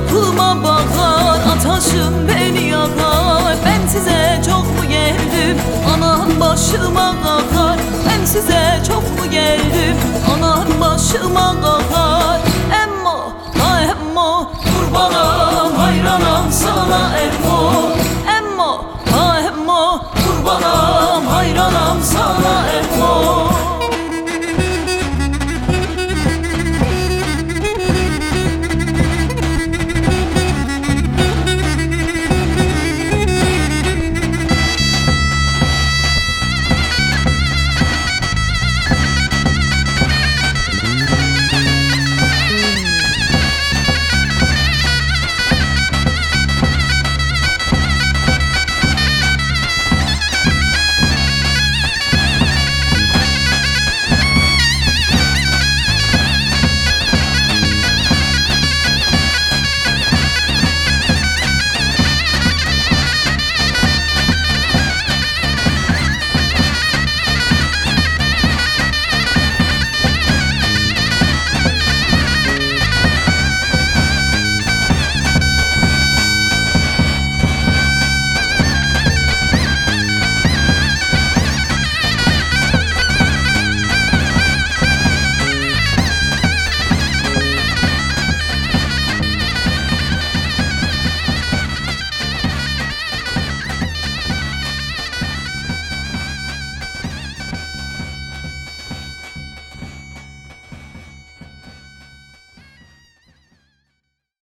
Kapıma bakar, ataşım beni yakar. Ben size çok mu geldim, anam başıma kakar. Ben size çok mu geldim, anam başıma kakar.